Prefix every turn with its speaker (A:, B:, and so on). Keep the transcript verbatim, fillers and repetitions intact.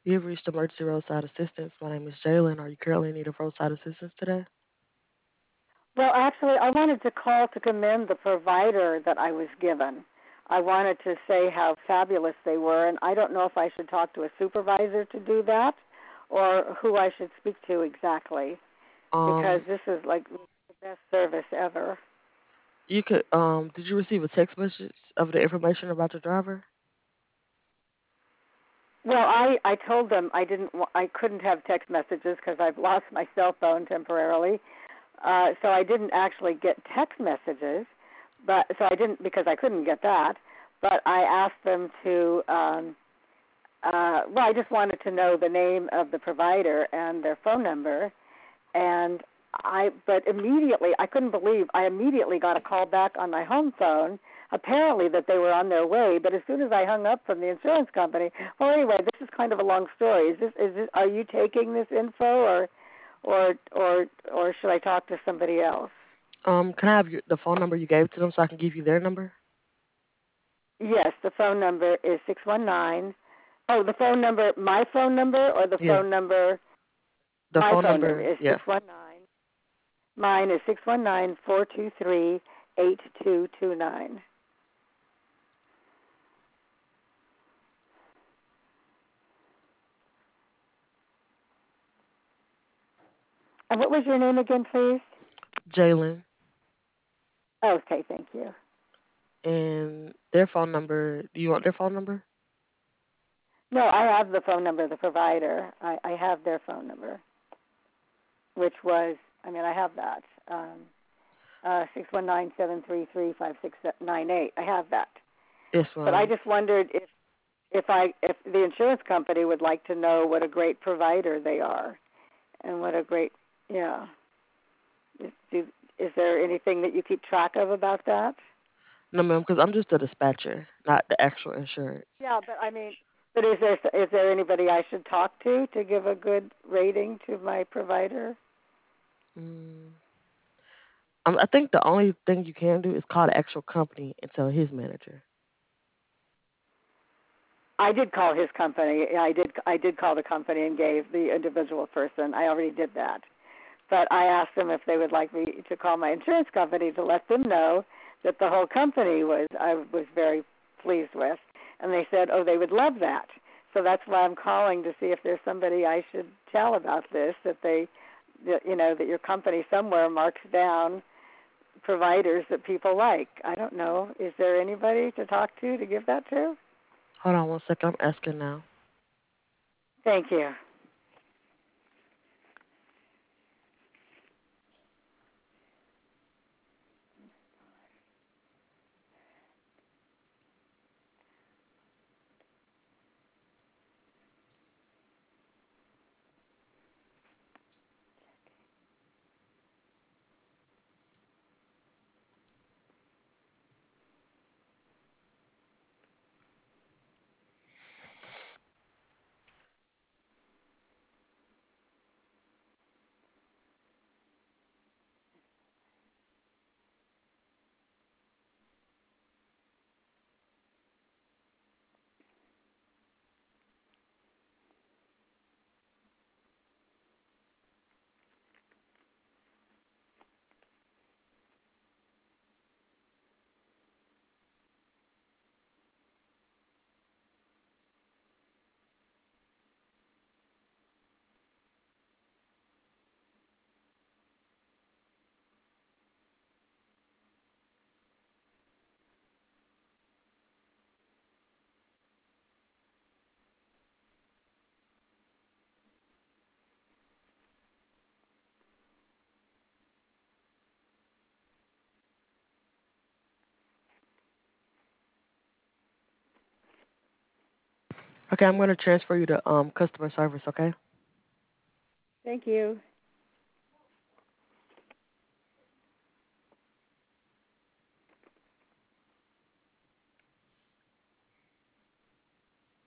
A: You have reached Emergency Roadside Assistance. My name is Jalen. Are you currently in need of roadside assistance today?
B: Well, actually, I wanted to call to commend the provider that I was given. I wanted to say how fabulous they were, and I don't know if I should talk to a supervisor to do that or who I should speak to exactly because
A: Um,
B: this is like the best service ever.
A: you could. Um, did you receive a text message of the information about your driver?
B: Well, I I told them I didn't wa- I couldn't have text messages because I've lost my cell phone temporarily. Uh, so I didn't actually get text messages, but so I didn't because I couldn't get that. But I asked them to. Um, uh, well, I just wanted to know the name of the provider and their phone number, and I. But immediately, I couldn't believe I immediately got a call back on my home phone. Apparently, that they were on their way. But as soon as I hung up from the insurance company, well, anyway, this is kind of a long story. Is this? Is this? Are you taking this info or? or or or should I talk to somebody else?
A: Um, can I have your, the phone number you gave to them so I can give you their number?
B: Yes, the phone number is six one nine. Oh, the phone number, my phone number, or the
A: Yeah,
B: phone number,
A: the
B: my
A: phone
B: phone number
A: number.
B: is
A: Yeah,
B: six one nine. Mine is six one nine four two three eight two two nine. And what was your name again, please?
A: Jalen,
B: Okay, thank you.
A: and their phone number. Do you want their phone number?
B: No, I have the phone number of the provider. I, I have their phone number, which was, I mean, I have that. Um, uh, six one nine seven three three five six nine eight. I have that.
A: Yes,
B: But I
A: ma'am.
B: just wondered if if I if the insurance company would like to know what a great provider they are and what a great yeah. Is, do, is there anything that you keep track of about that?
A: No, ma'am, because I'm just a dispatcher, not the actual insurance.
B: Yeah, but I mean, but is there is there anybody I should talk to to give a good rating to my provider?
A: Mm. Um, I think the only thing you can do is call the actual company and tell his manager.
B: I did call his company. I did I did call the company and gave the individual person. I already did that. But I asked them if they would like me to call my insurance company to let them know that the whole company was I was very pleased with, and they said, "Oh, they would love that." So that's why I'm calling to see if there's somebody I should tell about this. That they, that, you know, that your company somewhere marks down providers that people like. I don't know. Is there anybody to talk to to give that to?
A: Hold on one second. I'm asking now.
B: Thank you.
A: Okay, I'm gonna transfer you to um customer service. Okay.
B: Thank you.